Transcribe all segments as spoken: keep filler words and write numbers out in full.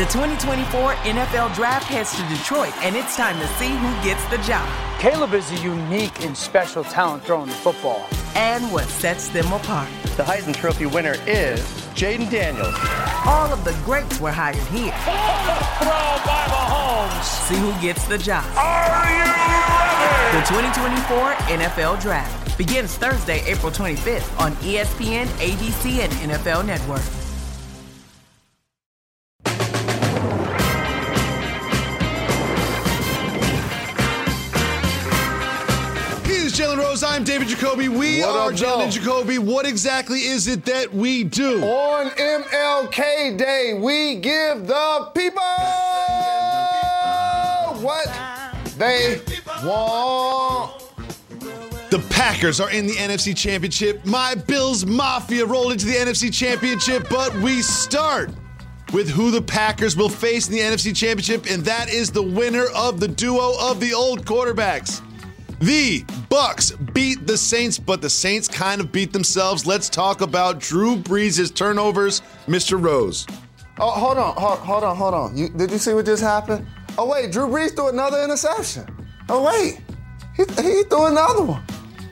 The twenty twenty-four N F L Draft heads to Detroit, and it's time to see who gets the job. Caleb is a unique and special talent throwing the football. And what sets them apart. The Heisman Trophy winner is Jaden Daniels. All of the greats were hired here. Throw by Mahomes. See who gets the job. Are you ready? The twenty twenty-four N F L Draft begins Thursday, April twenty-fifth on E S P N, A B C, and N F L Network. Jalen Rose, I'm David Jacoby. We what are up, Jalen and Jacoby. What exactly is it that we do? On M L K Day, we give the people what they want. The Packers are in the N F C Championship. My Bills Mafia rolled into the N F C Championship, but we start with who the Packers will face in the N F C Championship, and that is the winner of the duo of the old quarterbacks. The Bucks beat the Saints, but the Saints kind of beat themselves. Let's talk about Drew Brees' turnovers, Mister Rose. Oh, hold on, hold, hold on, hold on. You, did you see what just happened? Oh, wait, Drew Brees threw another interception. Oh, wait, he, he threw another one.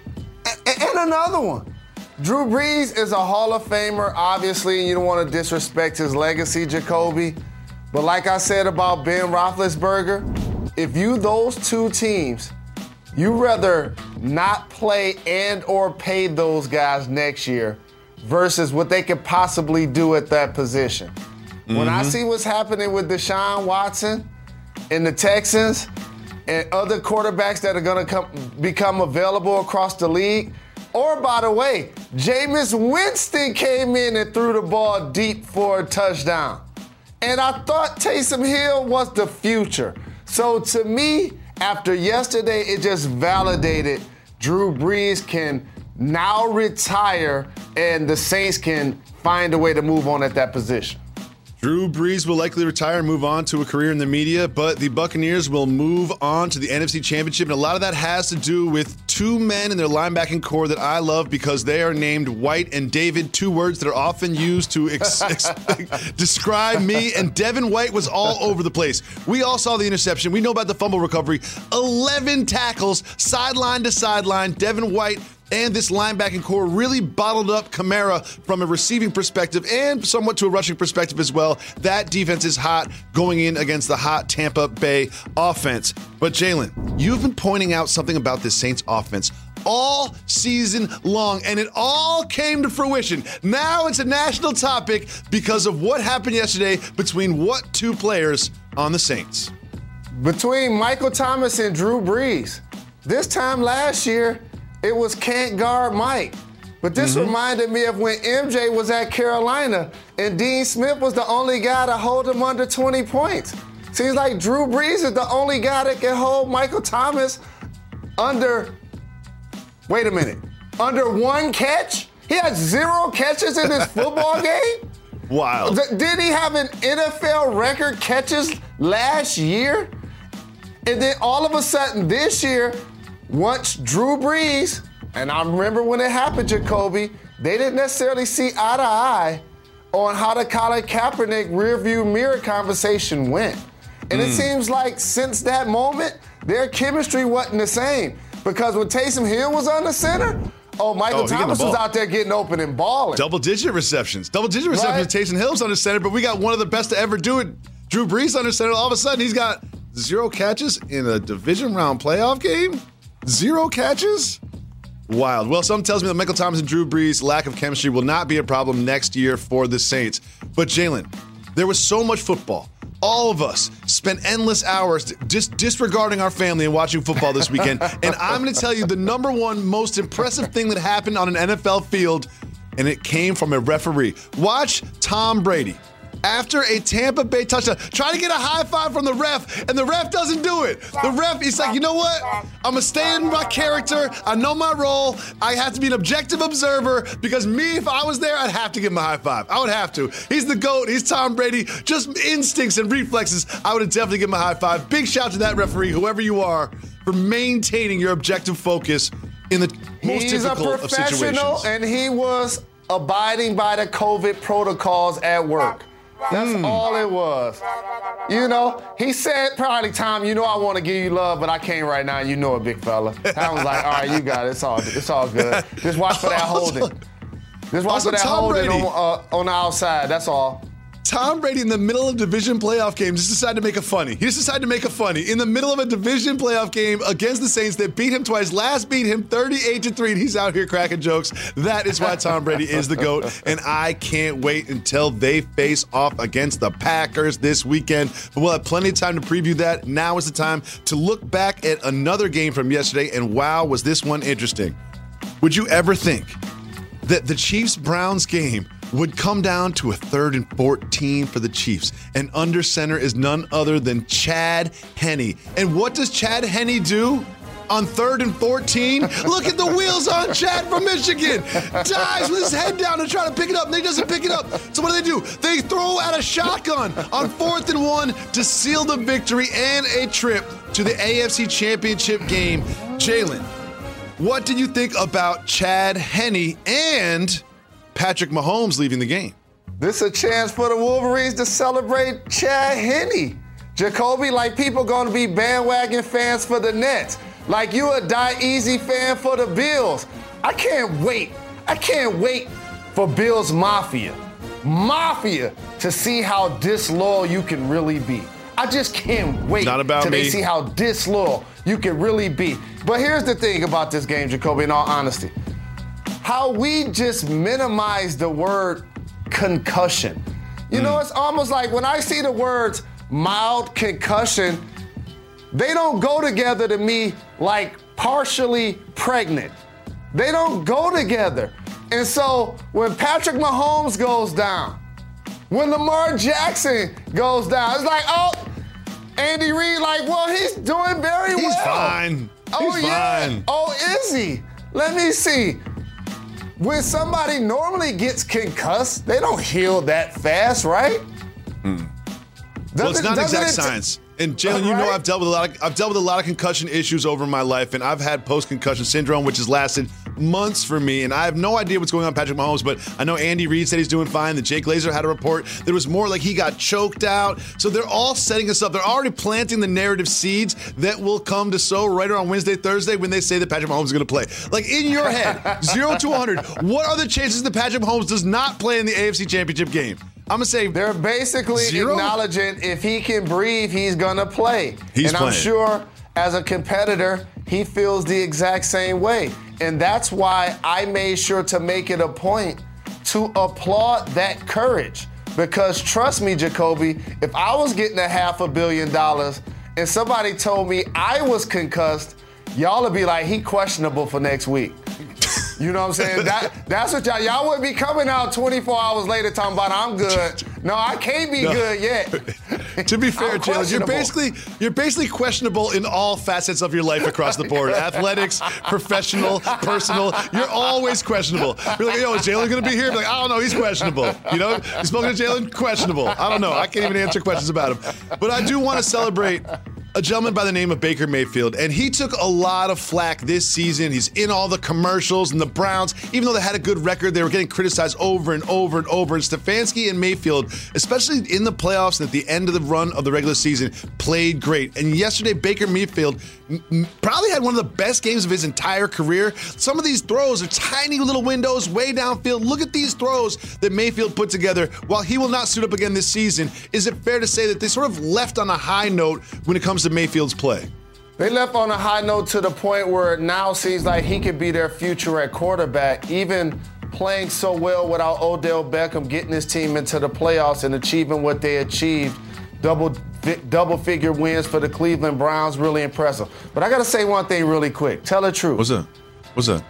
A- and another one. Drew Brees is a Hall of Famer, obviously, and you don't want to disrespect his legacy, Jacoby. But like I said about Ben Roethlisberger, if you those two teams, you rather not play and or pay those guys next year versus what they could possibly do at that position. Mm-hmm. When I see what's happening with Deshaun Watson and the Texans and other quarterbacks that are going to come become available across the league, or by the way, Jameis Winston came in and threw the ball deep for a touchdown. And I thought Taysom Hill was the future. So to me, after yesterday, it just validated Drew Brees can now retire and the Saints can find a way to move on at that position. Drew Brees will likely retire and move on to a career in the media, but the Buccaneers will move on to the N F C Championship, and a lot of that has to do with two men in their linebacking core that I love because they are named White and David, two words that are often used to ex- ex- describe me, and Devin White was all over the place. We all saw the interception. We know about the fumble recovery. eleven tackles, sideline to sideline. Devin White and this linebacking core really bottled up Kamara from a receiving perspective and somewhat to a rushing perspective as well. That defense is hot going in against the hot Tampa Bay offense. But Jalen, you've been pointing out something about this Saints offense all season long, and it all came to fruition. Now it's a national topic because of what happened yesterday between what two players on the Saints? Between Michael Thomas and Drew Brees. This time last year, it was can't guard Mike. But this mm-hmm. reminded me of when M J was at Carolina and Dean Smith was the only guy to hold him under twenty points. Seems like Drew Brees is the only guy that can hold Michael Thomas under, wait a minute, under one catch? He had zero catches in his football game? Wow. Did he have an N F L record catches last year? And then all of a sudden this year, once Drew Brees, and I remember when it happened, Jacoby, they didn't necessarily see eye to eye on how the Colin Kaepernick rearview mirror conversation went. And mm. it seems like since that moment, their chemistry wasn't the same. Because when Taysom Hill was on the center, oh, Michael oh, Thomas was out there getting open and balling. Double-digit receptions. Double-digit receptions. Right? Taysom Hill's under center, but we got one of the best to ever do it. Drew Brees under center. All of a sudden, he's got zero catches in a division round playoff game? Zero catches? Wild. Well, something tells me that Michael Thomas and Drew Brees' lack of chemistry will not be a problem next year for the Saints. But Jalen, there was so much football. All of us spent endless hours just disregarding our family and watching football this weekend. And I'm going to tell you the number one most impressive thing that happened on an N F L field, and it came from a referee. Watch Tom Brady. After a Tampa Bay touchdown, try to get a high five from the ref, and the ref doesn't do it. The ref, he's like, you know what? I'm going to stay in my character. I know my role. I have to be an objective observer because me, if I was there, I'd have to give him a high five. I would have to. He's the GOAT. He's Tom Brady. Just instincts and reflexes. I would have definitely given him a high five. Big shout to that referee, whoever you are, for maintaining your objective focus in the most He's difficult of situations. He's a professional, and he was abiding by the COVID protocols at work. That's mm. all it was. You know, he said probably, Tom, you know I want to give you love, but I can't right now. You know it, big fella. Tom was like, all right, you got it. It's all, it's all good. Just watch for that holding. Just watch for that Tom holding Brady. on, uh, on the outside. That's all. Tom Brady in the middle of a division playoff game just decided to make a funny. He just decided to make a funny in the middle of a division playoff game against the Saints that beat him twice. Last beat him thirty-eight to three, and he's out here cracking jokes. That is why Tom Brady is the GOAT, and I can't wait until they face off against the Packers this weekend. But we'll have plenty of time to preview that. Now is the time to look back at another game from yesterday, and wow, was this one interesting. Would you ever think that the Chiefs-Browns game would come down to a third and fourteen for the Chiefs? And under center is none other than Chad Henne. And what does Chad Henne do on third and fourteen? Look at the wheels on Chad from Michigan. Dives with his head down to try to pick it up, and he doesn't pick it up. So what do they do? They throw out a shotgun on fourth and one to seal the victory and a trip to the A F C Championship game. Jalen, what did you think about Chad Henne and Patrick Mahomes leaving the game? This is a chance for the Wolverines to celebrate Chad Henne. Jacoby, like people going to be bandwagon fans for the Nets. Like you a die easy fan for the Bills. I can't wait. I can't wait for Bills Mafia. Mafia to see how disloyal you can really be. I just can't wait Not about till me. they see how disloyal you can really be. But here's the thing about this game, Jacoby, in all honesty. How we just minimize the word concussion. You mm. know, it's almost like when I see the words mild concussion, they don't go together to me like partially pregnant. They don't go together. And so when Patrick Mahomes goes down, when Lamar Jackson goes down, it's like, oh, Andy Reid, like, well, he's doing very He's well. He's fine. Oh, He's yeah. fine. Oh, is he? Let me see. When somebody normally gets concussed, they don't heal that fast, right? Mm. Well, it's not exact it, science. And Jalen, you right? know I've dealt with a lot of I've dealt with a lot of concussion issues over my life, and I've had post-concussion syndrome, which has lasted months for me. And I have no idea what's going on with Patrick Mahomes, but I know Andy Reid said he's doing fine. The Jake Glazer had a report. There was more like he got choked out. So they're all setting us up. They're already planting the narrative seeds that will come to sow right around Wednesday, Thursday when they say that Patrick Mahomes is going to play. Like in your head, zero to one hundred, what are the chances that Patrick Mahomes does not play in the A F C Championship game? I'm going to say they're basically zero? acknowledging if he can breathe, he's going to play. He's and playing. I'm sure as a competitor, he feels the exact same way. And that's why I made sure to make it a point to applaud that courage. Because trust me, Jacoby, if I was getting a half a billion dollars and somebody told me I was concussed, y'all would be like, he questionable for next week. You know what I'm saying? That, that's what y'all, y'all would be coming out twenty-four hours later talking about I'm good. No, I can't be no. good yet. To be fair, Jalen, you're basically you're basically questionable in all facets of your life across the board. Athletics, professional, personal. You're always questionable. You're like, yo, is Jalen going to be here? You're like, I don't know, he's questionable. You know, you spoken to Jalen? Questionable. I don't know. I can't even answer questions about him. But I do want to celebrate a gentleman by the name of Baker Mayfield, and he took a lot of flack this season. He's in all the commercials, and the Browns, even though they had a good record, they were getting criticized over and over and over. And Stefanski and Mayfield, especially in the playoffs and at the end of the run of the regular season, played great. And yesterday, Baker Mayfield m- probably had one of the best games of his entire career. Some of these throws are tiny little windows way downfield. Look at these throws that Mayfield put together. While he will not suit up again this season, is it fair to say that they sort of left on a high note when it comes to Mayfield's play? They left on a high note to the point where it now seems like he could be their future at quarterback, even playing so well without Odell Beckham, getting his team into the playoffs and achieving what they achieved. Double double figure wins for the Cleveland Browns, really impressive. But I got to say one thing really quick. Tell the truth. What's that? What's that?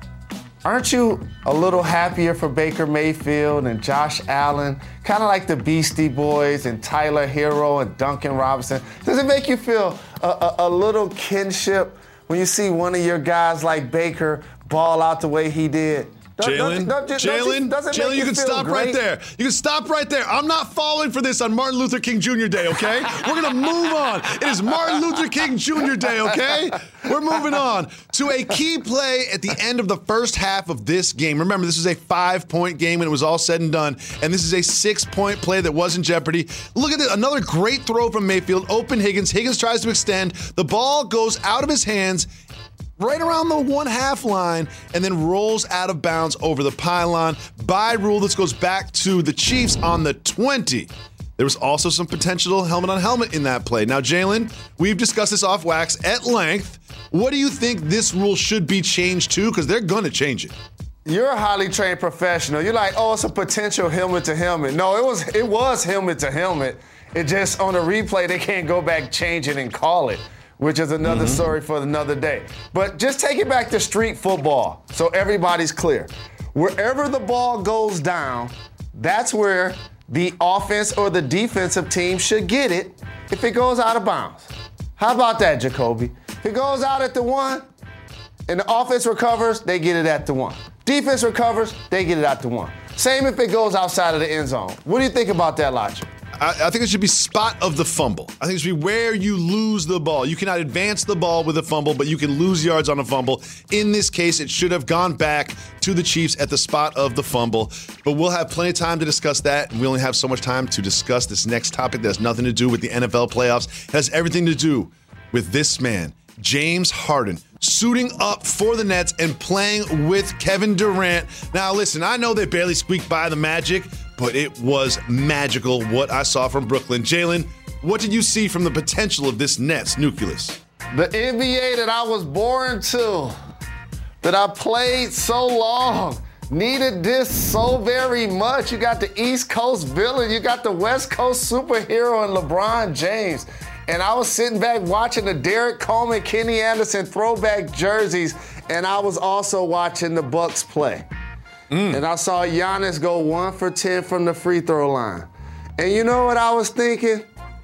Aren't you a little happier for Baker Mayfield and Josh Allen, kind of like the Beastie Boys and Tyler Hero and Duncan Robinson? Does it make you feel a, a, a little kinship when you see one of your guys like Baker ball out the way he did? Jalen, Jalen, Jalen, you can stop great? right there. You can stop right there. I'm not falling for this on Martin Luther King Junior Day, okay? We're going to move on. It is Martin Luther King Junior Day, okay? We're moving on to a key play at the end of the first half of this game. Remember, this is a five-point game when it was all said and done, and this is a six-point play that was in jeopardy. Look at this. Another great throw from Mayfield. Open Higgins. Higgins tries to extend. The ball goes out of his hands right around the one-half line, and then rolls out of bounds over the pylon. By rule, this goes back to the Chiefs on the twenty. There was also some potential helmet-on-helmet in that play. Now, Jalen, we've discussed this off wax at length. What do you think this rule should be changed to? Because they're going to change it. You're a highly trained professional. You're like, oh, it's a potential helmet-to-helmet. No, it was it was helmet-to-helmet. It just, on a replay, they can't go back, change it, and call it, which is another mm-hmm. story for another day. But just take it back to street football so everybody's clear. Wherever the ball goes down, that's where the offense or the defensive team should get it if it goes out of bounds. How about that, Jacoby? If it goes out at the one and the offense recovers, they get it at the one. Defense recovers, they get it at the one. Same if it goes outside of the end zone. What do you think about that logic? I, I think it should be spot of the fumble. I think it should be where you lose the ball. You cannot advance the ball with a fumble, but you can lose yards on a fumble. In this case, it should have gone back to the Chiefs at the spot of the fumble. But we'll have plenty of time to discuss that. We only have so much time to discuss this next topic that has nothing to do with the N F L playoffs. It has everything to do with this man, James Harden, suiting up for the Nets and playing with Kevin Durant. Now, listen, I know they barely squeaked by the Magic, but it was magical what I saw from Brooklyn. Jalen, what did you see from the potential of this Nets nucleus? The N B A that I was born to, that I played so long, needed this so very much. You got the East Coast villain, you got the West Coast superhero in LeBron James. And I was sitting back watching the Derek Coleman, Kenny Anderson throwback jerseys, and I was also watching the Bucks play. Mm. And I saw Giannis go one for ten from the free throw line. And you know what I was thinking?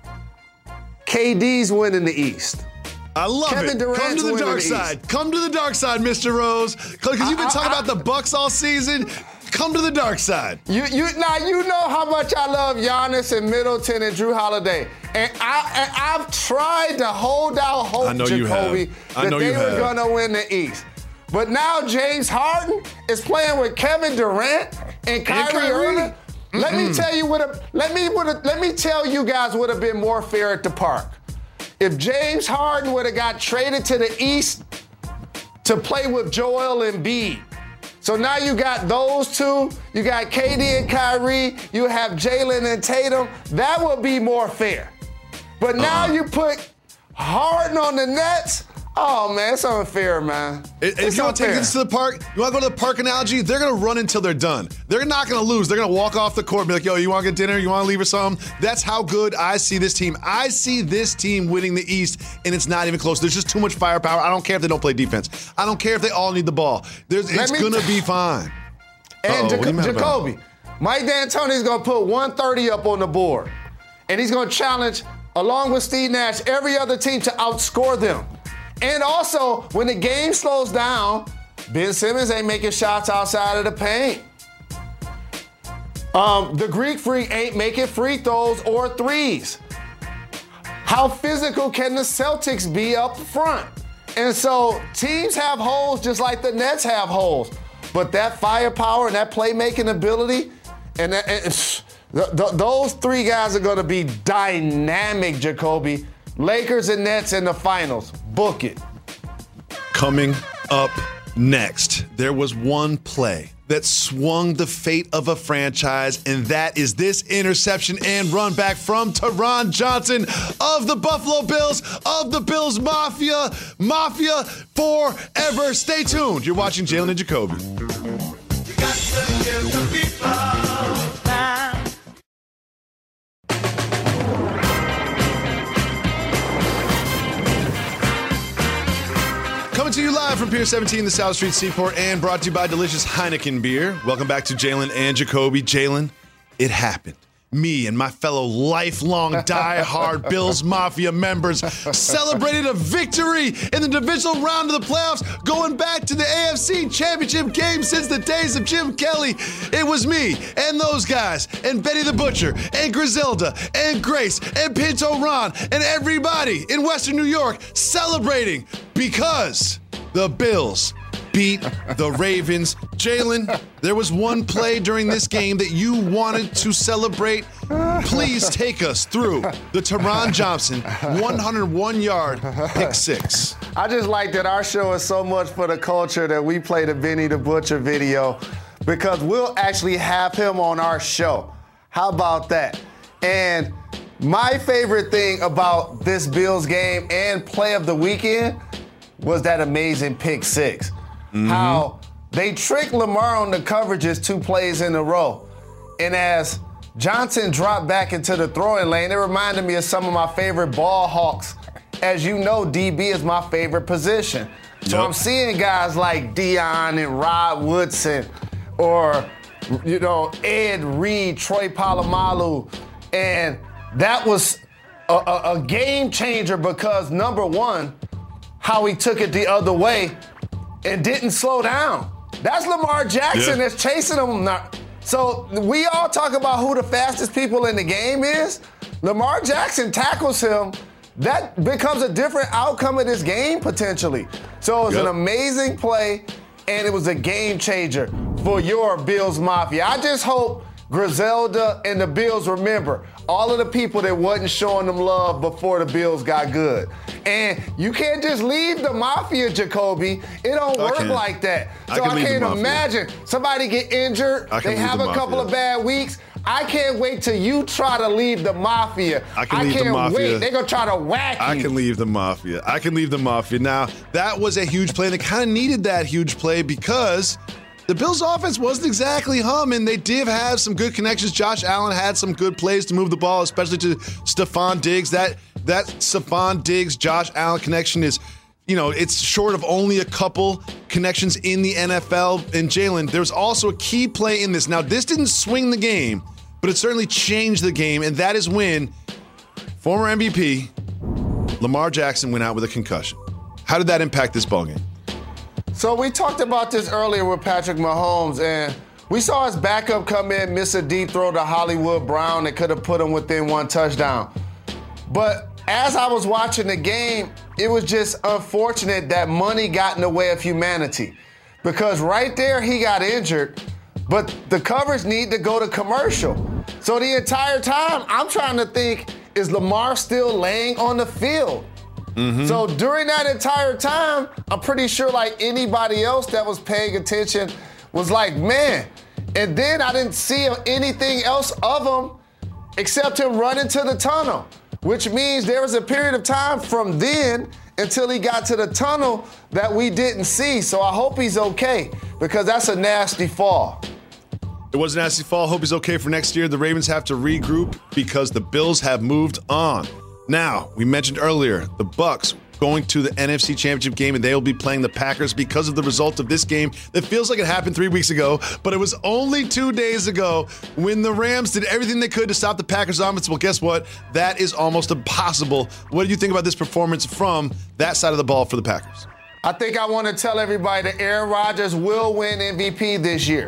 K D's winning the East. I love Kevin it. Durant's Come to the dark side. East. Come to the dark side, Mister Rose. Because you've been I, talking I, about I, the Bucks all season. Come to the dark side. You, you, now you know how much I love Giannis and Middleton and Drew Holiday, and, I, and I've tried to hold out hope, I know Jacoby, you have. I that know they you were have. gonna win the East. But now James Harden is playing with Kevin Durant and Kyrie, Kyrie? Irving. Mm-mm. Let me tell you what. A, let me what. Let me tell you guys would have been more fair at the park. If James Harden would have got traded to the East to play with Joel Embiid. So now you got those two, you got K D and Kyrie, you have Jalen and Tatum. That would be more fair. But now uh-huh. you put Harden on the Nets. Oh, man, it's unfair, man. If it's you want to take this to the park, you want to go to the park analogy, they're going to run until they're done. They're not going to lose. They're going to walk off the court and be like, yo, you want to get dinner? You want to leave or something? That's how good I see this team. I see this team winning the East, and it's not even close. There's just too much firepower. I don't care if they don't play defense. I don't care if they all need the ball. There's, it's going to be fine. And Jac- Jacoby, Mike D'Antoni's going to put one thirty up on the board, and he's going to challenge, along with Steve Nash, every other team to outscore them. And also, when the game slows down, Ben Simmons ain't making shots outside of the paint. Um, the Greek Freak ain't making free throws or threes. How physical can the Celtics be up front? And so teams have holes just like the Nets have holes. But that firepower and that playmaking ability, and, that, and th- th- those three guys are going to be dynamic, Jacoby. Lakers and Nets in the finals. Book it. Coming up next, there was one play that swung the fate of a franchise, and that is this interception and run back from Taron Johnson of the Buffalo Bills, of the Bills Mafia. Mafia forever. Stay tuned. You're watching Jalen and Jacoby. You got to give the people time. Coming to you live from Pier seventeen, the South Street Seaport, and brought to you by delicious Heineken beer. Welcome back to Jalen and Jacoby. Jalen, it happened. me and my fellow lifelong die-hard Bills Mafia members celebrated a victory in the divisional round of the playoffs, going back to the A F C Championship game since the days of Jim Kelly. It was me and those guys and Betty the Butcher and Griselda and Grace and Pinto Ron and everybody in Western New York celebrating because the Bills beat the Ravens. Jalen, there was one play during this game that you wanted to celebrate. Please take us through the Taron Johnson one hundred one yard pick six. I just like that our show is so much for the culture that we play the Benny the Butcher video because we'll actually have him on our show. How about that? And my favorite thing about this Bills game and play of the weekend was that amazing pick six. Mm-hmm. How they tricked Lamar on the coverages two plays in a row. And as Johnson dropped back into the throwing lane, it reminded me of some of my favorite ball hawks. As you know, D B is my favorite position. So yep. I'm seeing guys like Dion and Rod Woodson or, you know, Ed Reed, Troy Polamalu. And that was a, a, a game changer because, number one, how he took it the other way and didn't slow down. That's Lamar Jackson yeah. that's chasing him. So we all talk about who the fastest people in the game is. Lamar Jackson tackles him. That becomes a different outcome of this game potentially. So it was yep. an amazing play, and it was a game changer for your Bills Mafia. I just hope Griselda and the Bills remember all of the people that wasn't showing them love before the Bills got good. And you can't just leave the Mafia, Jacoby. It don't I work can. like that. So I, can I can't imagine somebody get injured, they have the a couple of bad weeks. I can't wait till you try to leave the Mafia. I can I leave can't the Mafia. wait. They're going to try to whack you. I can leave the Mafia. I can leave the Mafia. Now, that was a huge play, and they kind of needed that huge play because the Bills' offense wasn't exactly humming. They did have some good connections. Josh Allen had some good plays to move the ball, especially to Stephon Diggs. That that Stephon Diggs, Josh Allen connection is, you know, it's short of only a couple connections in the N F L. And Jalen, there's also a key play in this. Now, this didn't swing the game, but it certainly changed the game, and that is when former M V P Lamar Jackson went out with a concussion. How did that impact this ballgame? So we talked about this earlier with Patrick Mahomes, and we saw his backup come in, miss a deep throw to Hollywood Brown that could have put him within one touchdown. But as I was watching the game, it was just unfortunate that money got in the way of humanity. Because right there, he got injured, but the coverage need to go to commercial. So the entire time, I'm trying to think, is Lamar still laying on the field? Mm-hmm. So during that entire time, I'm pretty sure like anybody else that was paying attention was like, man. And then I didn't see anything else of him except him running to the tunnel, which means there was a period of time from then until he got to the tunnel that we didn't see. So I hope he's okay because that's a nasty fall. It was a nasty fall. Hope he's okay for next year. The Ravens have to regroup because the Bills have moved on. Now, we mentioned earlier, the Bucs going to the N F C Championship game, and they will be playing the Packers because of the result of this game that feels like it happened three weeks ago, but it was only two days ago when the Rams did everything they could to stop the Packers' offense. Well, guess what? That is almost impossible. What do you think about this performance from that side of the ball for the Packers? I think I want to tell everybody that Aaron Rodgers will win M V P this year.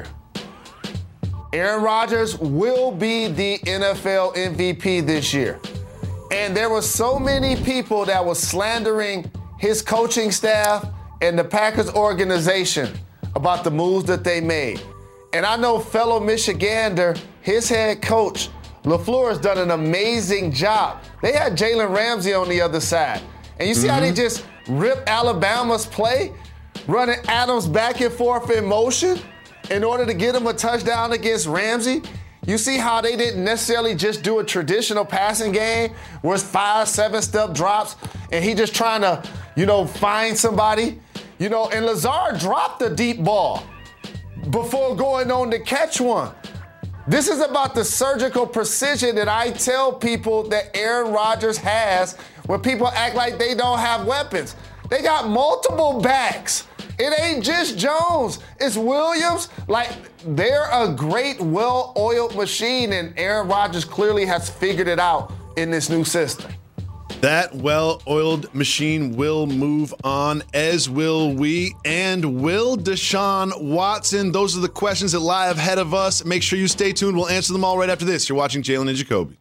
Aaron Rodgers will be the N F L M V P this year. And there were so many people that were slandering his coaching staff and the Packers organization about the moves that they made. And I know fellow Michigander, his head coach, LaFleur, has done an amazing job. They had Jalen Ramsey on the other side. And you see mm-hmm. how they just ripped Alabama's play, running Adams back and forth in motion in order to get him a touchdown against Ramsey? You see how they didn't necessarily just do a traditional passing game where it's five, seven-step drops and he just trying to, you know, find somebody? You know, and Lazard dropped the deep ball before going on to catch one. This is about the surgical precision that I tell people that Aaron Rodgers has when people act like they don't have weapons. They got multiple backs It ain't just Jones. It's Williams. Like, they're a great, well-oiled machine, and Aaron Rodgers clearly has figured it out in this new system. That well-oiled machine will move on, as will we, and will Deshaun Watson. Those are the questions that lie ahead of us. Make sure you stay tuned. We'll answer them all right after this. You're watching Jalen and Jacoby.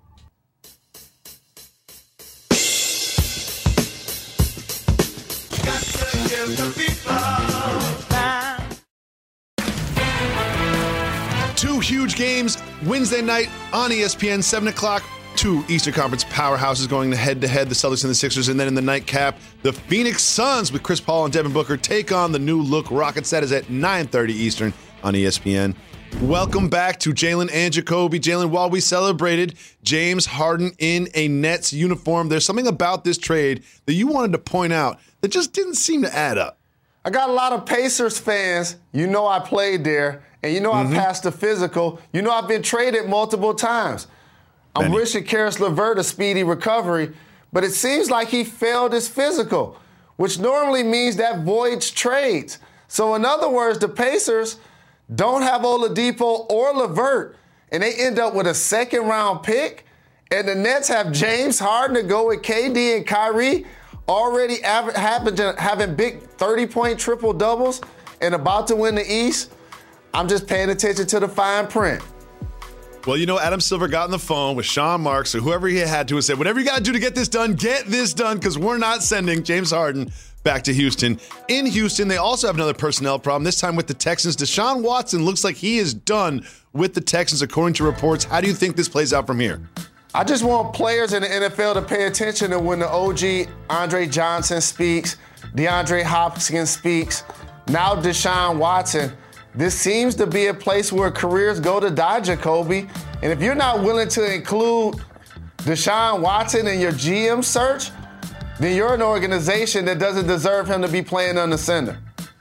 Two huge games Wednesday night on E S P N, seven o'clock. Two Eastern Conference powerhouses going head-to-head, the Celtics and the Sixers, and then in the nightcap, the Phoenix Suns with Chris Paul and Devin Booker take on the new-look Rockets. That is at nine thirty Eastern on E S P N. Welcome back to Jalen and Jacoby. Jalen, while we celebrated James Harden in a Nets uniform, there's something about this trade that you wanted to point out that just didn't seem to add up. I got a lot of Pacers fans. You know I played there, and you know mm-hmm. I passed the physical. You know I've been traded multiple times. I'm Benny. wishing Karis LeVert a speedy recovery, but it seems like he failed his physical, which normally means that voids trades. So in other words, the Pacers don't have Oladipo or LeVert, and they end up with a second-round pick, and the Nets have James Harden to go with K D and Kyrie, already having big thirty-point triple-doubles and about to win the East. I'm just paying attention to the fine print. Well, you know, Adam Silver got on the phone with Sean Marks or whoever he had to and said, whatever you got to do to get this done, get this done, because we're not sending James Harden back to Houston. In Houston, they also have another personnel problem, this time with the Texans. Deshaun Watson looks like he is done with the Texans, according to reports. How do you think this plays out from here? I just want players in the N F L to pay attention to when the O G Andre Johnson speaks, DeAndre Hopkins speaks, now Deshaun Watson. This seems to be a place where careers go to die, Jacoby. And if you're not willing to include Deshaun Watson in your G M search, then you're an organization that doesn't deserve him to be playing under center.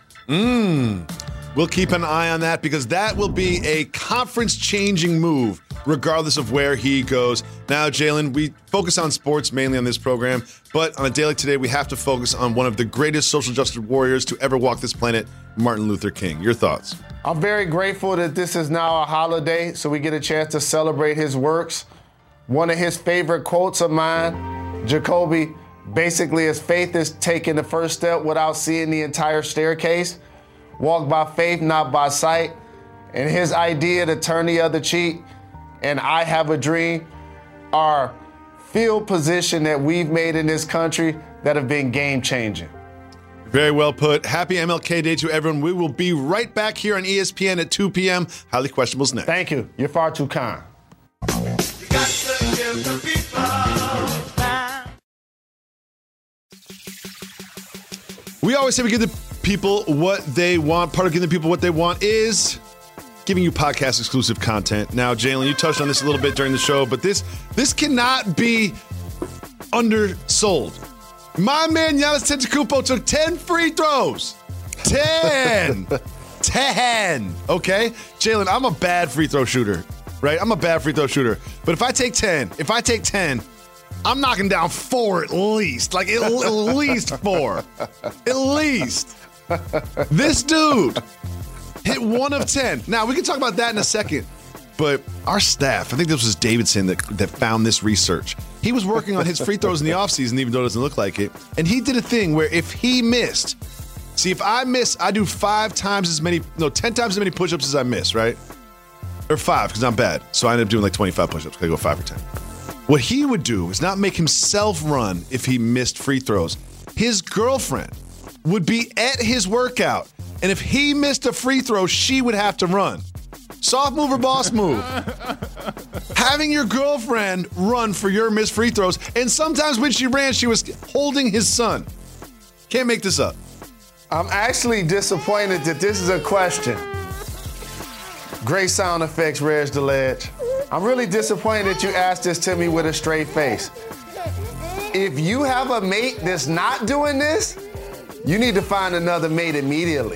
Mmm. We'll keep an eye on that because that will be a conference-changing move regardless of where he goes. Now, Jalen, we focus on sports mainly on this program, but on a day like today, we have to focus on one of the greatest social justice warriors to ever walk this planet, Martin Luther King. Your thoughts? I'm very grateful that this is now a holiday, so we get a chance to celebrate his works. One of his favorite quotes of mine, Jacoby, basically his faith is taking the first step without seeing the entire staircase. Walk by faith, not by sight. And his idea to turn the other cheek and I have a dream are field position that we've made in this country that have been game-changing. Very well put. Happy M L K Day to everyone. We will be right back here on E S P N at two p.m. Highly Questionable's next. Thank you. You're far too kind. You got to give the people back. We always say we give the people what they want. Part of giving the people what they want is giving you podcast exclusive content. Now, Jalen, you touched on this a little bit during the show, but this this cannot be undersold. My man Giannis Antetokounmpo took ten free throws. ten. ten. Okay? Jalen, I'm a bad free throw shooter, right? I'm a bad free throw shooter. But if I take ten, if I take ten, I'm knocking down four at least. Like, at, at least four. At least. This dude hit one of ten. Now, we can talk about that in a second. But our staff, I think this was Davidson that, that found this research. He was working on his free throws in the offseason, even though it doesn't look like it. And he did a thing where if he missed, see, if I miss, I do five times as many, no, ten times as many push-ups as I miss, right? Or five, because I'm bad. So I ended up doing like twenty-five push-ups. I go five or ten. What he would do is not make himself run if he missed free throws. His girlfriend would be at his workout, and if he missed a free throw, she would have to run. Soft move or boss move. Having your girlfriend run for your missed free throws, and sometimes when she ran, she was holding his son. Can't make this up. I'm actually disappointed that this is a question. Great sound effects, Reg DeLedge. I'm really disappointed that you asked this to me with a straight face. If you have a mate that's not doing this, you need to find another mate immediately.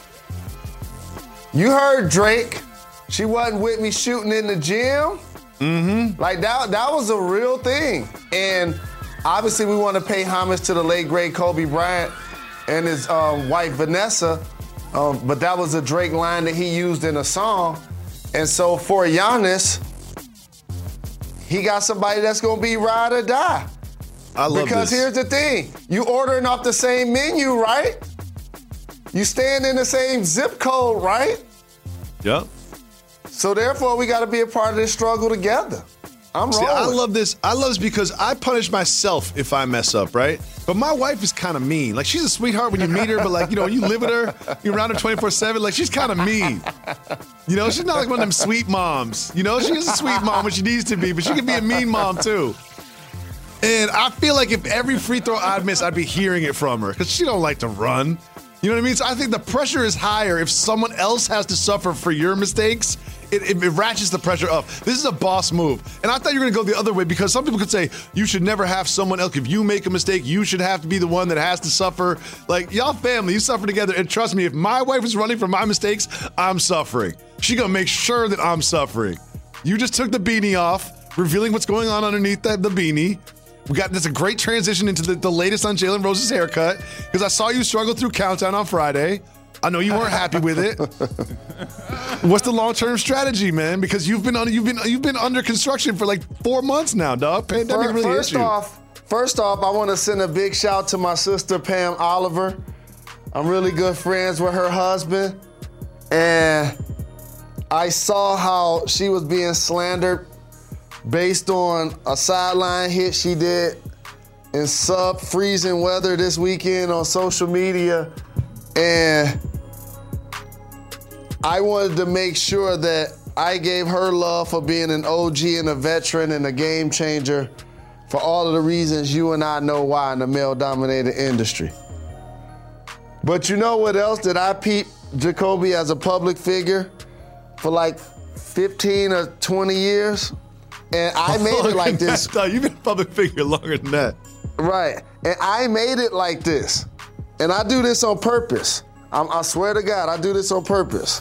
You heard Drake. She wasn't with me shooting in the gym. Mm-hmm. Like, that, that was a real thing. And obviously we want to pay homage to the late, great Kobe Bryant. and his um, wife Vanessa, um, but that was a Drake line that he used in a song. And so for Giannis, he got somebody that's gonna be ride or die. I love because this. here's the thing, you ordering off the same menu, right? You staying in the same zip code, right? Yep. So therefore, we got to be a part of this struggle together. I'm See, I rolling. love this. I love this because I punish myself if I mess up, right? But my wife is kind of mean. Like, she's a sweetheart when you meet her, but like, you know, when you live with her, you're around her twenty-four seven, like, she's kind of mean. You know, she's not like one of them sweet moms. You know, she is a sweet mom when she needs to be, but she can be a mean mom too. And I feel like if every free throw I'd miss, I'd be hearing it from her because she don't like to run. You know what I mean? So I think the pressure is higher if someone else has to suffer for your mistakes. It, it, it ratchets the pressure up. This is a boss move. And I thought you were going to go the other way because some people could say you should never have someone else. If you make a mistake, you should have to be the one that has to suffer. Like, y'all family, you suffer together. And trust me, if my wife is running from my mistakes, I'm suffering. She going to make sure that I'm suffering. You just took the beanie off, revealing what's going on underneath the, the beanie. We got this a great transition into the, the latest on Jalen Rose's haircut because I saw you struggle through Countdown on Friday. I know you weren't happy with it. What's the long-term strategy, man? Because you've been on, you've been you've been under construction for like four months now, dog. Pandemic really first hit you. off, first off, I want to send a big shout to my sister Pam Oliver. I'm really good friends with her husband, and I saw how she was being slandered based on a sideline hit she did in sub-freezing weather this weekend on social media. And I wanted to make sure that I gave her love for being an O G and a veteran and a game changer for all of the reasons you and I know why in the male-dominated industry. But you know what else did I peep Jacoby as a public figure for like fifteen or twenty years? And I made it like this. No, you've been a public figure longer than that. Right. And I made it like this. And I do this on purpose. I'm, I swear to God, I do this on purpose.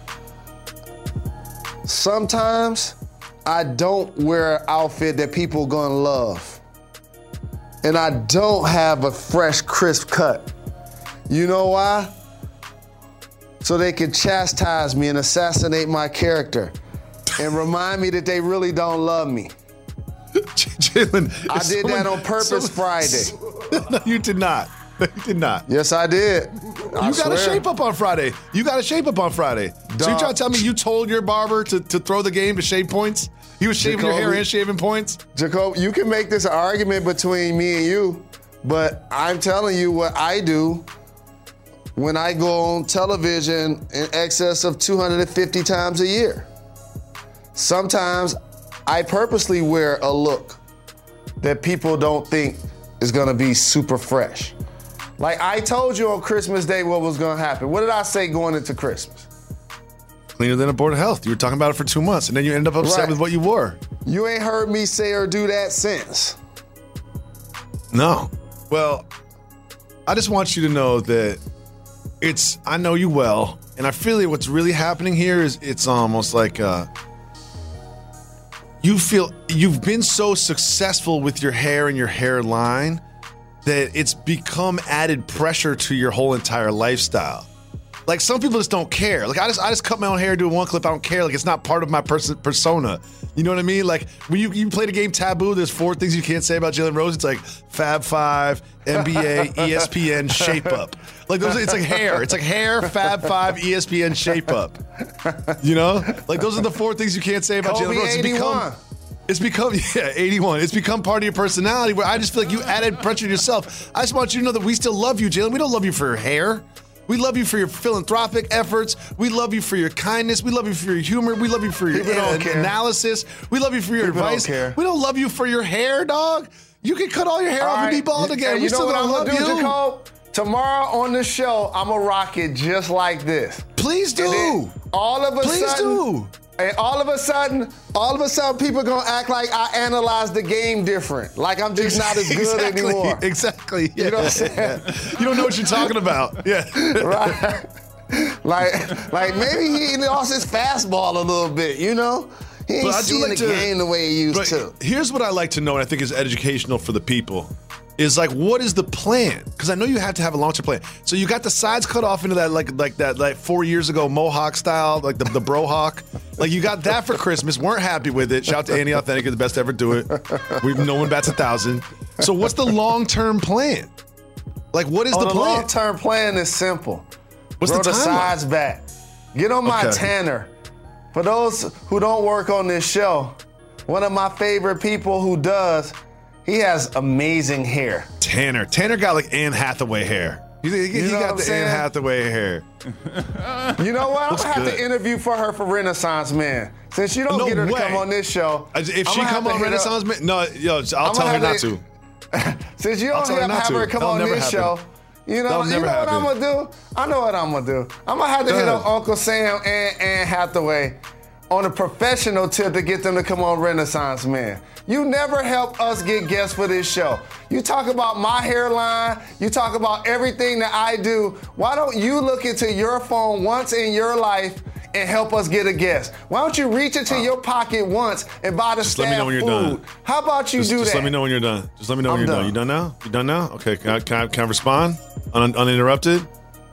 Sometimes I don't wear an outfit that people gonna love. And I don't have a fresh, crisp cut. You know why? So they can chastise me and assassinate my character and remind me that they really don't love me. Jalen, I did someone, that on purpose someone, Friday. No, you did not. No, you did not. Yes, I did. I You got to swear. shape up on Friday. You got to shape up on Friday. So you Dog. trying to tell me you told your barber to, to throw the game to shave points? He was shaving your hair Jacoby. and shaving points? Jacob, you can make this an argument between me and you, but I'm telling you what I do when I go on television in excess of two hundred fifty times a year. Sometimes I purposely wear a look that people don't think is gonna be super fresh. Like I told you on Christmas Day what was gonna happen. What did I say going into Christmas? Cleaner than a board of health. You were talking about it for two months, and then you end up upset Right. with what you wore. You ain't heard me say or do that since. No. Well, I just want you to know that it's, I know you well, and I feel like what's really happening here is it's almost like uh, you feel you've been so successful with your hair and your hairline that it's become added pressure to your whole entire lifestyle. Like some people just don't care. Like I just I just cut my own hair, do one clip. I don't care. Like it's not part of my pers- persona. You know what I mean? Like when you you play the game Taboo, there's four things you can't say about Jalen Rose. It's like Fab Five, N B A, E S P N, Shape Up. Like those, it's like hair. It's like hair, Fab Five, E S P N, Shape Up. You know? Like those are the four things you can't say about Kobe Jalen Rose. It's eighty-one. become It's become, yeah, eighty-one. It's become part of your personality where I just feel like you added pressure to yourself. I just want you to know that we still love you, Jalen. We don't love you for your hair. We love you for your philanthropic efforts. We love you for your kindness. We love you for your humor. We love you for your People don't an- care. analysis. We love you for your People don't advice. care. We don't love you for your hair, dog. You can cut all your hair All off and right. be bald You- again. and We you know still what don't I'm love gonna do, you. Jacob? Tomorrow on the show, I'm gonna rock it just like this. Please do. And then all of a Please sudden, do. and all of a sudden, all of a sudden, people are gonna act like I analyze the game different, like I'm just not as good exactly. anymore. Exactly. Yeah. You know what I'm saying? You don't know what you're talking about. Yeah. Right? like, like maybe he lost his fastball a little bit. You know, he ain't But I do seeing like the to- game the way he used But to. here's what I like to know, and I think is educational for the people. is like, what is the plan? Because I know you have to have a long-term plan. So you got the sides cut off into that like like that like four years ago Mohawk style, like the, the brohawk. Like you got that for Christmas. Weren't happy with it. Shout out to Andy Authentic, the best to ever do it. We no one bats a thousand. So what's the long-term plan? Like what is oh, the, the plan? long-term plan is simple. What's Grow the, the sides back. Get on my Okay. tanner. For those who don't work on this show, one of my favorite people who does, he has amazing hair. Tanner. Tanner got like Anne Hathaway hair. He, he, he You know what got I'm the saying? Anne Hathaway hair. You know what? I'm Looks gonna have good. to interview for her for Renaissance Man. Since you don't No get her to way. come on this show, If I'ma she have come to on hit Renaissance up- Man, no, yo, I'll I'ma tell her have not to- to. Since you I'll don't tell her have, not have to. her come That'll on never this happen. show, you know, That'll you never know what I'm happen. gonna do? I know what I'm gonna do. I'm gonna have to Go hit ahead. up Uncle Sam and Anne Hathaway on a professional tip to get them to come on Renaissance Man. You never help us get guests for this show. You talk about my hairline, you talk about everything that I do. Why don't you look into your phone once in your life and help us get a guest? Why don't you reach into your pocket once and buy the Just staff let me know when you're food? done. How about you Just, do just that? let me know when you're done. Just let me know when I'm you're done. done. You done now? You done now? Okay, can I, can I, can I respond Un- uninterrupted?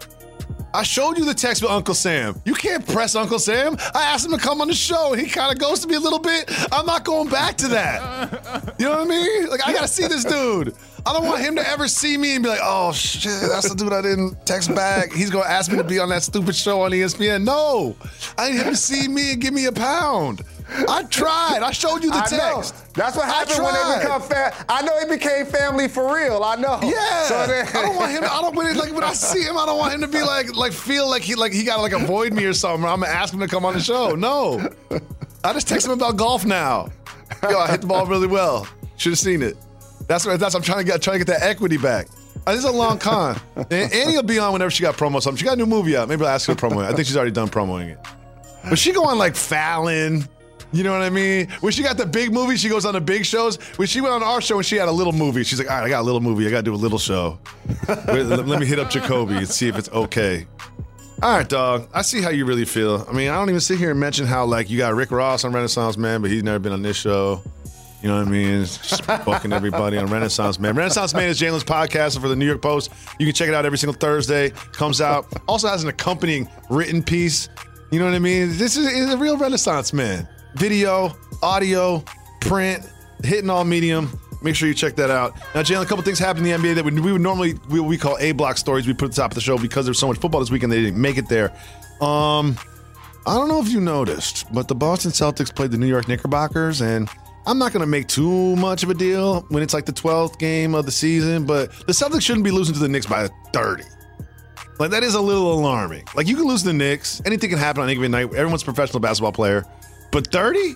I showed you the text with Uncle Sam. You can't press Uncle Sam. I asked him to come on the show, and he kind of ghosted me a little bit. I'm not going back to that. You know what I mean? Like, I got to see this dude. I don't want him to ever see me and be like, oh, shit, that's the dude I didn't text back. He's going to ask me to be on that stupid show on E S P N. No. I need him to see me and give me a pound. I tried. I showed you the I text. know. That's what I happened when they tried. become fam. I know it became family for real. I know. Yeah. So then, I don't want him. I don't when, like when I see him. I don't want him to be like like feel like he like he gotta like avoid me or something. Or I'm gonna ask him to come on the show. No. I just text him about golf now. Yo, I hit the ball really well. Should have seen it. That's what. That's I'm trying to get trying to get that equity back. Uh, this is a long con. And Annie will be on whenever she got promo or something. She got a new movie out. Maybe I'll ask her to promo it. I think she's already done promoting it. But she go on like Fallon. You know what I mean? When she got the big movie, she goes on the big shows. When she went on our show and she had a little movie, she's like, all right, I got a little movie. I got to do a little show. Wait, let, let me hit up Jacoby and see if it's okay. All right, dog. I see how you really feel. I mean, I don't even sit here and mention how, like, you got Rick Ross on Renaissance Man, but he's never been on this show. You know what I mean? It's just fucking everybody on Renaissance Man. Renaissance Man is Jalen's podcast for the New York Post. You can check it out every single Thursday. Comes out. Also has an accompanying written piece. You know what I mean? This is, is a real Renaissance Man. Video, audio, print, hitting all medium. Make sure you check that out. Now, Jalen, a couple things happened in the N B A that we, we would normally, we, we call A-block stories. We put at the top of the show because there's so much football this weekend, they didn't make it there. Um, I don't know if you noticed, but the Boston Celtics played the New York Knickerbockers, and I'm not going to make too much of a deal when it's like the twelfth game of the season, but the Celtics shouldn't be losing to the Knicks by thirty. Like, that is a little alarming. Like, you can lose to the Knicks. Anything can happen on any given night. Everyone's a professional basketball player. But thirty?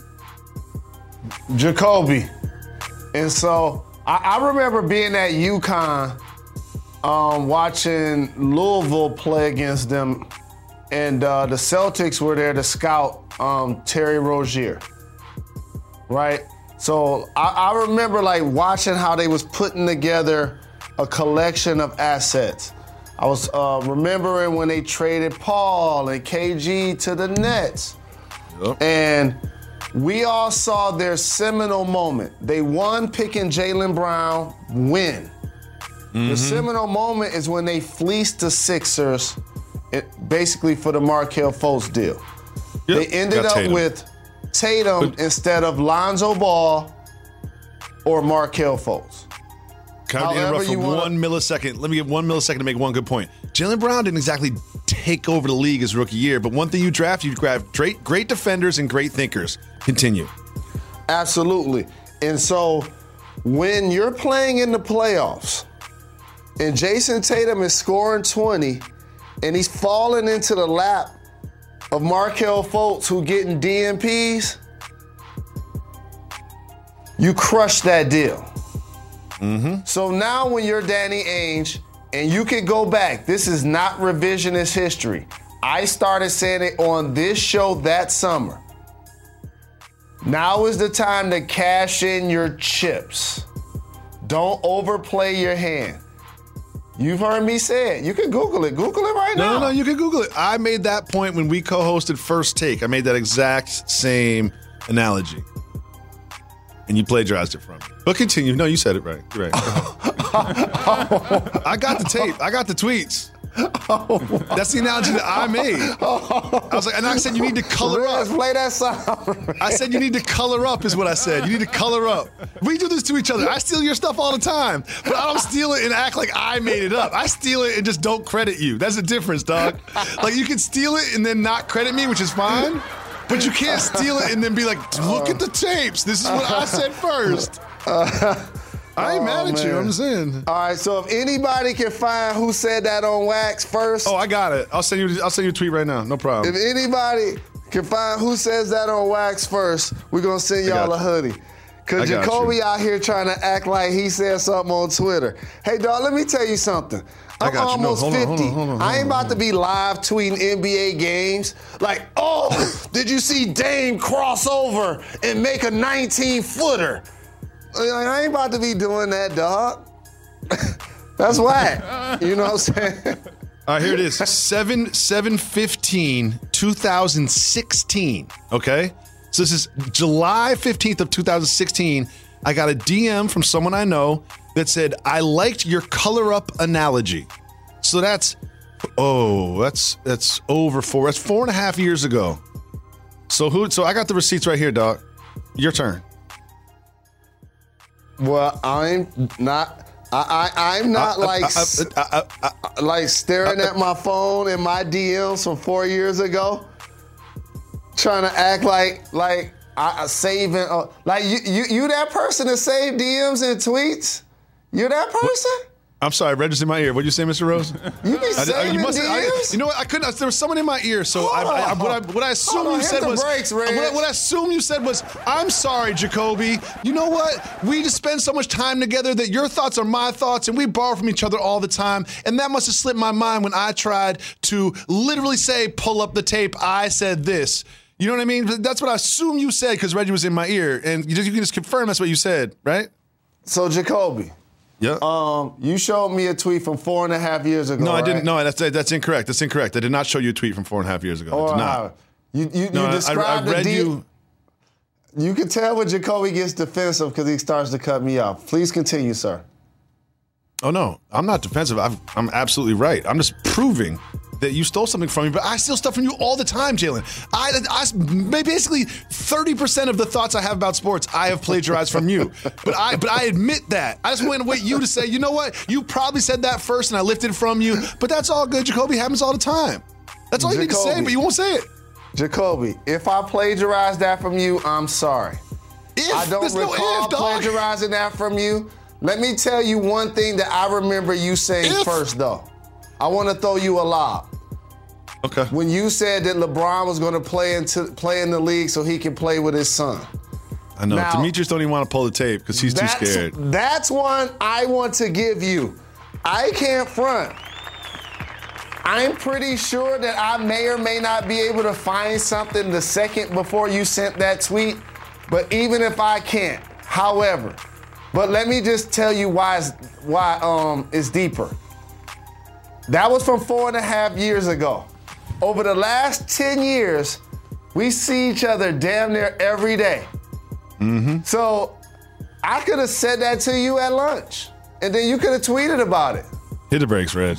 Jacoby. And so I, I remember being at UConn, um, watching Louisville play against them, and uh, the Celtics were there to scout um, Terry Rozier, right? So I, I remember like watching how they was putting together a collection of assets. I was uh, remembering when they traded Paul and K G to the Nets. Yep. And we all saw their seminal moment. They won picking Jaylen Brown, win. Mm-hmm. The seminal moment is when they fleeced the Sixers, it, basically for the Markelle Fultz deal. Yep. They ended Got up Tatum. with Tatum But- instead of Lonzo Ball or Markelle Fultz. Can I However interrupt for you wanna- one millisecond? Let me get one millisecond to make one good point. Jaylen Brown didn't exactly take over the league his rookie year, but one thing you draft, you grab great, great defenders and great thinkers. Continue. Absolutely. And so when you're playing in the playoffs and Jason Tatum is scoring twenty and he's falling into the lap of Markelle Fultz who getting D N Ps, you crush that deal. Mm-hmm. So now when you're Danny Ainge and you can go back, this is not revisionist history. I started saying it on this show that summer. Now is the time to cash in your chips. Don't overplay your hand. You've heard me say it. You can Google it. Google it right No, now. no, no, you can Google it. I made that point when we co-hosted First Take. I made that exact same analogy. and you plagiarized it from me. But continue. No, you said it right. You're right. I got the tape. I got the tweets. That's the analogy that I made. I was like, and I said you need to color up. Play that song. I said you need to color up is what I said. You need to color up. We do this to each other. I steal your stuff all the time, but I don't steal it and act like I made it up. I steal it and just don't credit you. That's the difference, dog. Like you can steal it and then not credit me, which is fine, but you can't steal it and then be like, look at the tapes. This is what I said first. Uh, I ain't oh, mad at man. you. I'm just saying. All right. So if anybody can find who said that on wax first. Oh, I got it. I'll send you. I'll send you a tweet right now. No problem. If anybody can find who says that on wax first, we're gonna send y'all a hoodie. Cause Jacoby out here trying to act like he said something on Twitter. Hey, dog. Let me tell you something. I'm almost no, hold fifty. On, hold on, hold on, hold I ain't about on. to be live tweeting N B A games like, oh, did you see Dame cross over and make a nineteen footer? I ain't about to be doing that, dog. That's whack. You know what I'm saying? All right, here it is. seven seven fifteen two thousand sixteen. Okay? So this is July fifteenth of two thousand sixteen. I got a D M from someone I know that said, I liked your color up analogy. So that's oh, that's that's over four. That's four and a half years ago. So who so I got the receipts right here, dog. Your turn. Well, I'm not. I, I I'm not uh, like uh, uh, uh, uh, uh, like staring uh, at my phone and my D Ms from four years ago, trying to act like like I, I saving. Uh, like you you you that person that saved D Ms and tweets. You that person? I'm sorry, register in my ear. What'd you say, Mister Rose? You be saving I, you must, D Ms? I, you know what? I couldn't. There was someone in my ear. So I, I, I, what I what I assume on, you said was brakes, what, I, what I assume you said was I'm sorry, Jacoby. You know what? We just spend so much time together that your thoughts are my thoughts, and we borrow from each other all the time. And that must have slipped my mind when I tried to literally say, "Pull up the tape." I said this. You know what I mean? That's what I assume you said because Reggie was in my ear, and you, just, you can just confirm that's what you said, right? So Jacoby. Yeah. Um, you showed me a tweet from four and a half years ago. No, I right? didn't. No, that's that's incorrect. That's incorrect. I did not show you a tweet from four and a half years ago. Or I did not. You you, no, you described I, I read the D- you. You can tell when Jacoby gets defensive because he starts to cut me off. Please continue, sir. Oh no, I'm not defensive. I'm I'm absolutely right. I'm just proving that you stole something from me, but I steal stuff from you all the time, Jalen. I, I basically thirty percent of the thoughts I have about sports, I have plagiarized from you. But I but I admit that. I just want to wait you to say, you know what? You probably said that first and I lifted it from you, but that's all good. Jacoby, happens all the time. That's all Jacoby, you need to say, but you won't say it. Jacoby, if I plagiarized that from you, I'm sorry. If, I don't recall no if, plagiarizing that from you. Let me tell you one thing that I remember you saying if. first, though. I want to throw you a lob. Okay. When you said that LeBron was going to play into play in the league so he can play with his son. I know. Now, Demetrius don't even want to pull the tape because he's too scared. That's one I want to give you. I can't front. I'm pretty sure that I may or may not be able to find something the second before you sent that tweet. But even if I can't, however, but let me just tell you why it's, why um it's deeper. That was from four and a half years ago. Over the last ten years, we see each other damn near every day. Mm-hmm. So I could have said that to you at lunch, and then you could have tweeted about it. Hit the brakes, Reg.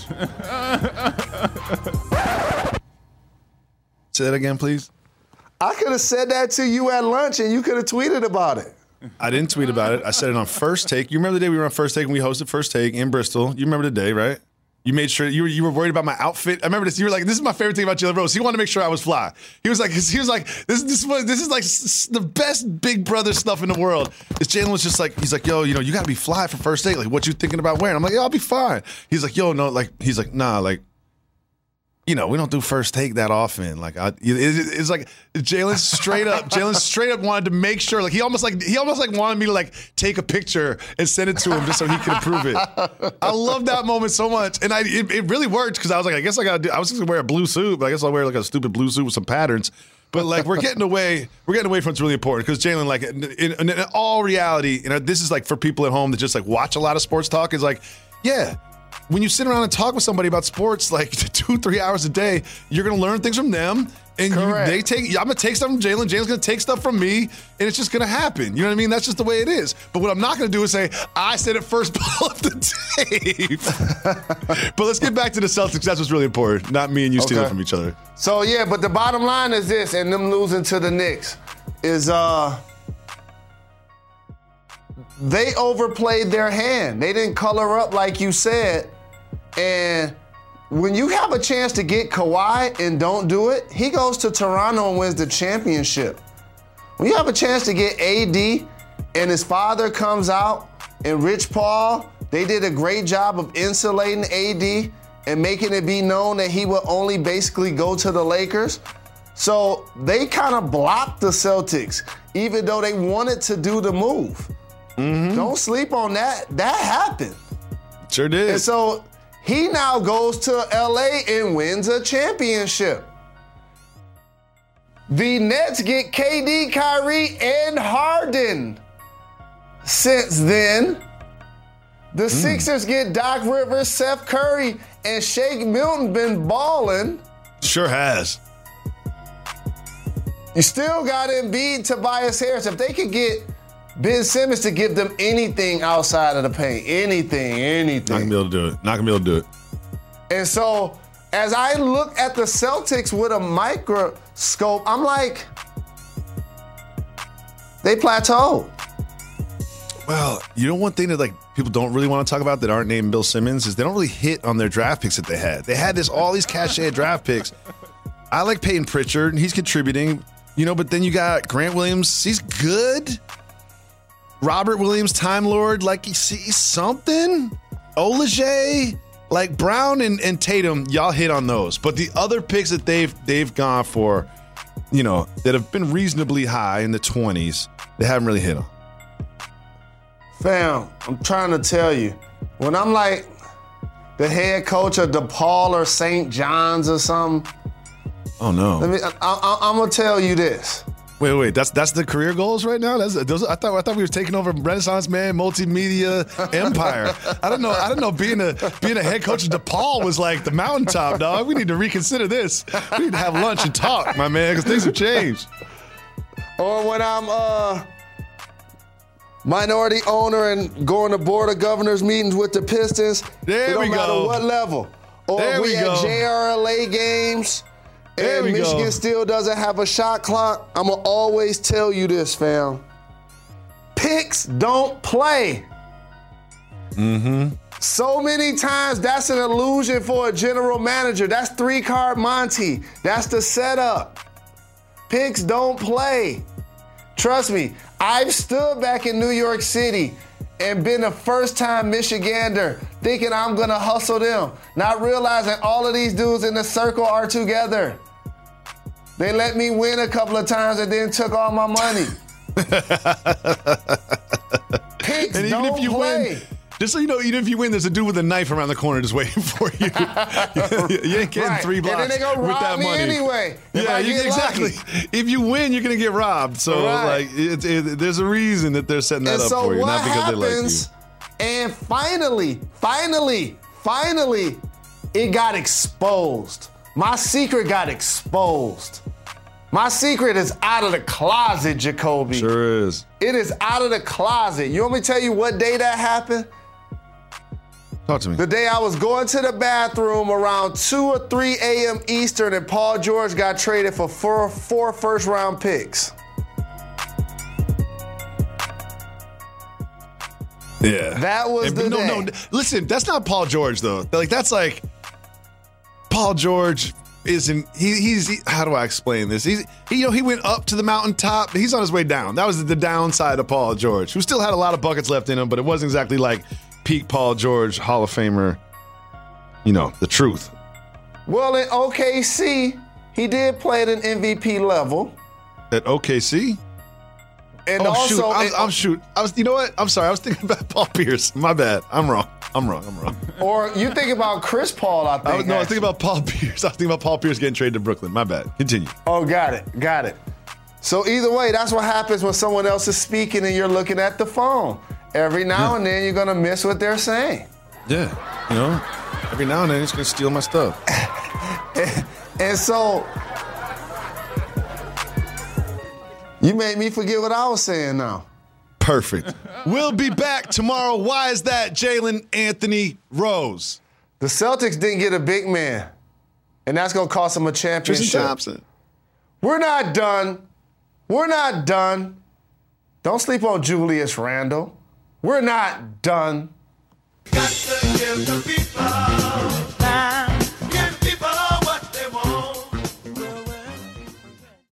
Say that again, please. I could have said that to you at lunch, and you could have tweeted about it. I didn't tweet about it. I said it on First Take. You remember the day we were on First Take and we hosted First Take in Bristol? You remember the day, right? You made sure you were you were worried about my outfit. I remember this. You were like, "This is my favorite thing about Jalen Rose." He wanted to make sure I was fly. He was like, he was like, "This this was this is like s- the best Big Brother stuff in the world." Is Jalen was just like, he's like, "Yo, you know, you got to be fly for First Date. Like, what you thinking about wearing?" I'm like, "Yeah, I'll be fine." He's like, "Yo, no, like," he's like, "Nah, like." You know, we don't do First Take that often. Like, I, it, it's like Jalen straight up, Jalen straight up wanted to make sure. Like, he almost like he almost like wanted me to like take a picture and send it to him just so he could approve it. I love that moment so much, and I it, it really worked because I was like, I guess I got to do. I was just gonna wear a blue suit, but I guess I'll wear like a stupid blue suit with some patterns. But like, we're getting away. We're getting away from what's really important because Jalen, like, in, in, in all reality, you know, this is like for people at home that just like watch a lot of sports talk. Is like, yeah. when you sit around and talk with somebody about sports like two, three hours a day, you're going to learn things from them. And you, they take. I'm gonna take stuff from Jalen. Jalen's gonna take stuff from me, and it's just gonna happen. You know what I mean? That's just the way it is. But what I'm not gonna do is say I said it first. Pull up the tape. But let's get back to the Celtics. That's what's really important. Not me and you stealing Okay. from each other. So yeah, but the bottom line is this, and them losing to the Knicks is uh they overplayed their hand. They didn't color up like you said, and. When you have a chance to get Kawhi and don't do it, he goes to Toronto and wins the championship. When you have a chance to get A D and his father comes out and Rich Paul, they did a great job of insulating A D and making it be known that he would only basically go to the Lakers. So they kind of blocked the Celtics, even though they wanted to do the move. Mm-hmm. Don't sleep on that. That happened. Sure did. And so he now goes to L A and wins a championship. The Nets get K D, Kyrie, and Harden. Since then, the mm. Sixers get Doc Rivers, Seth Curry, and Shake Milton been balling. Sure has. You still got Embiid, Tobias Harris. If they could get Ben Simmons to give them anything outside of the paint, anything, anything. Not gonna be able to do it. Not gonna be able to do it. And so, as I look at the Celtics with a microscope, I'm like, they plateaued. Well, you know one thing that like people don't really want to talk about that aren't named Bill Simmons is they don't really hit on their draft picks that they had. They had this all these cachet draft picks. I like Peyton Pritchard, and he's contributing, you know, but then you got Grant Williams. He's good. Robert Williams, Time Lord, like you see something. Olajay, like Brown and, and Tatum, y'all hit on those. But the other picks that they've they've gone for, you know, that have been reasonably high in the twenties, they haven't really hit on. Fam, I'm trying to tell you, when I'm like the head coach of DePaul or Saint John's or something, oh no. Let me. I, I, I'm gonna tell you this. Wait, wait, that's that's the career goals right now. That's those. I thought I thought we were taking over Renaissance Man, multimedia empire. I don't know. I don't know. Being a being a head coach of DePaul was like the mountaintop, dog. We need to reconsider this. We need to have lunch and talk, my man, because things have changed. Or when I'm uh minority owner and going to board of governors meetings with the Pistons. There it don't we matter go. what level. Or there if we, we at go. J R L A games. There And we Michigan go. still doesn't have a shot clock. I'm going to always tell you this, fam. Picks don't play. Mm-hmm. So many times, that's an illusion for a general manager. That's three-card Monty. That's the setup. Picks don't play. Trust me, I've stood back in New York City and been a first-time Michigander thinking I'm going to hustle them, not realizing all of these dudes in the circle are together. They let me win a couple of times and then took all my money. Picks And even don't if you play. win, just so you know, even if you win, there's a dude with a knife around the corner just waiting for you. You ain't getting Right. three blocks And then they gonna with rob that me money. anyway. if Yeah, I you, get exactly. lucky. If you win, you're gonna get robbed. So Right. like, it, it, there's a reason that they're setting that And up so for you, what not because they like you. happens? And finally, finally, finally, it got exposed. My secret got exposed. My secret is out of the closet, Jacoby. Sure is. It is out of the closet. You want me to tell you what day that happened? Talk to me. The day I was going to the bathroom around two or three a.m. Eastern, and Paul George got traded for four, four first-round picks. Yeah. That was And- the no, day. no. Listen, that's not Paul George though. Like that's like Paul George isn't. He, he's. He, how do I explain this? He's. He, you know, he went up to the mountaintop. He's on his way down. That was the downside of Paul George, who still had a lot of buckets left in him, but it wasn't exactly like peak Paul George, Hall of Famer. You know the truth. Well, in O K C, he did play at an M V P level. At O K C. And Oh also, shoot! I'm, in- I'm shoot. I was. You know what? I'm sorry. I was thinking about Paul Pierce. My bad. I'm wrong. I'm wrong. I'm wrong. or you think about Chris Paul, I think. I was, no, I was actually. thinking about Paul Pierce. I was thinking about Paul Pierce getting traded to Brooklyn. My bad. Continue. Oh, got it. Got it. So either way, that's what happens when someone else is speaking and you're looking at the phone. Every now and then, you're going to miss what they're saying. Yeah, you know, every now and then he's gonna steal my stuff. and, and so you made me forget what I was saying now. Perfect. We'll be back tomorrow. Why is that, Jalen Anthony Rose? The Celtics didn't get a big man, and that's going to cost them a championship. Tristan Thompson. We're not done. We're not done. Don't sleep on Julius Randle. We're not done. Got to give the people